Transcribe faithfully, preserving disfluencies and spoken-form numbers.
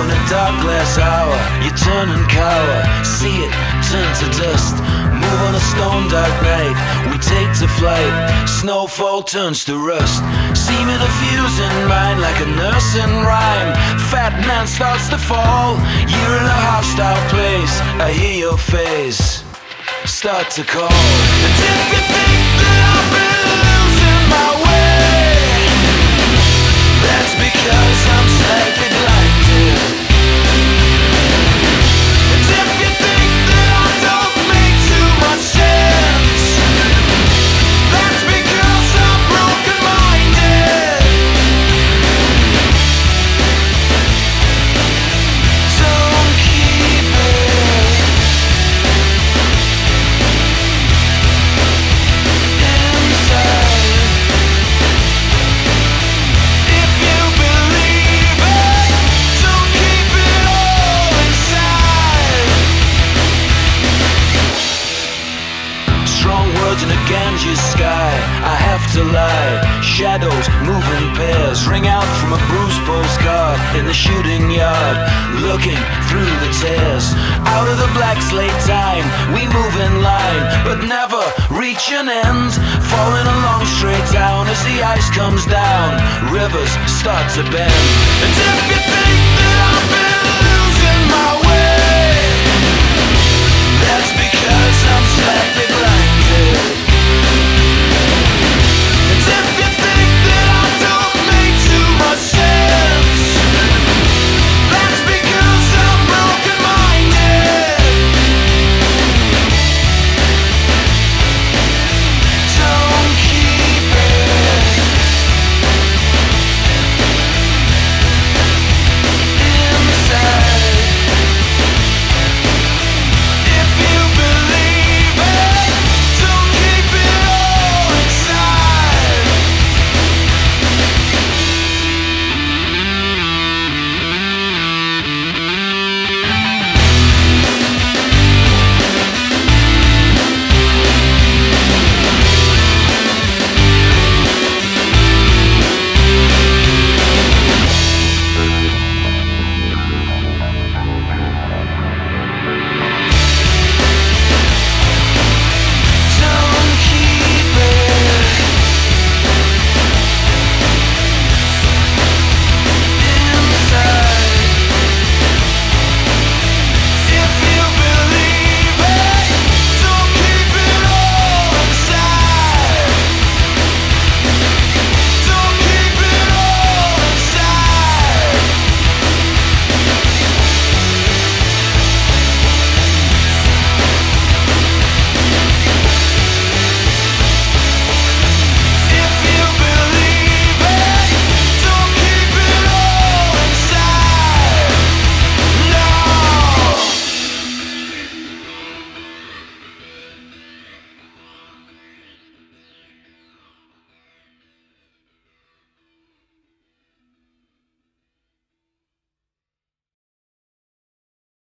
in a dark glass hour. You turn and cower, see it turn to dust. Move on a stone dark night, we take to flight. Snowfall turns to rust, seeming to fuse in mind like a nursing rhyme. Fat man starts to fall, you're in a hostile place. I hear your face start to call. And if you think that I've been losing my way, that's because I'm slightly blinded. And if you think that I don't make too much sense, that's because I'm broken-minded. Don't keep it inside. If you believe it, don't keep it all inside. Strong words in a Ganges sky, I have to lie. Shadows move in pairs, ring out from a bruised postcard in the shooting yard, looking through the tears. Out of the black slate time, we move in line, but never reach an end. Falling along straight down as the ice comes down, rivers start to bend. And if you think